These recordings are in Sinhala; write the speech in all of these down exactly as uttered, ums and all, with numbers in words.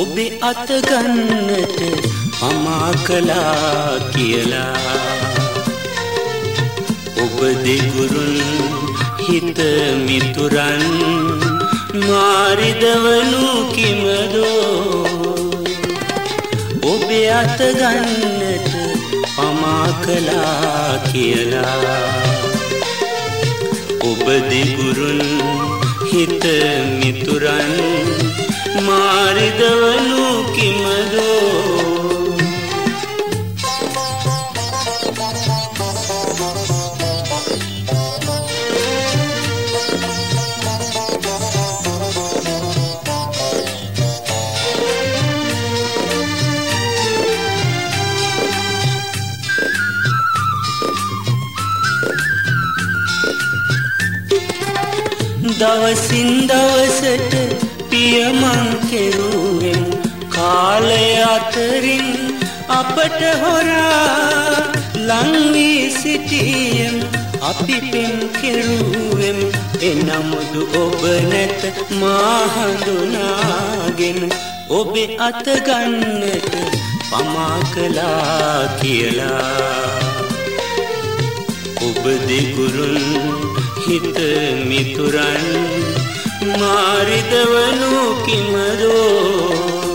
ඔබේ අත ගන්නට පමා කළා කියලා ඔබ දෙගුරුන් හිත මිතුරන් මාරිදවනු කිමදෝ ඔබේ අත ගන්නට පමා කළා කියලා ඔබ දෙගුරුන් හිත මිතුරන් මාරිදවනු කිමදෝ දවසින් දවසට පියමන් කෙරුවෙන් කාලය අතරින් අපට හොරා ලං වී සිටියම් අපි පෙම් කෙරුවෙම් එනමුදු ඔබ නැත මා හඳුනාගෙන ඔබේ අත ගන්නට පමා කළා කියලා ඔබ දෙගුරුන් හිත මිතුරන් මාරිදවනු කිමදෝ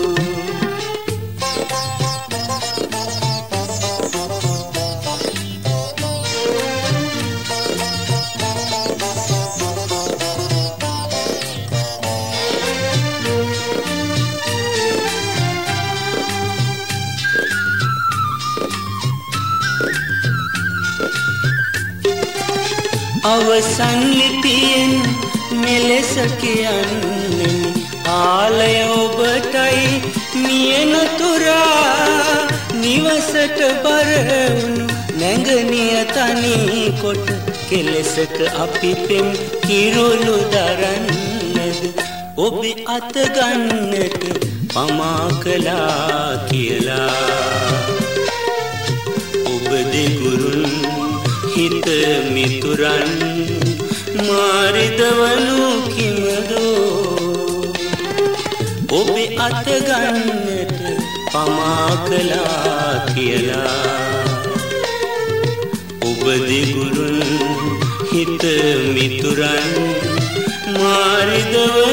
අවසන් ලිපියෙන් මෙලෙස කියන්නේ ආලය ඔබටයි මියනතුරා නිවසට බර වුණු නැඟනිය තනි කොට කෙලෙසක අපි පෙම් කිරුළු දරන්නද ඔබේ අත ගන්නට පමා කළා කියලා ඔබ දෙගුරුන් හිත මිතුරන් මාරිදවනු කිමදෝ ඔබේ අත ගන්නට පමා කළා කියලා ඔබ දෙගුරුන් හිත මිතුරන් මාරිදවනු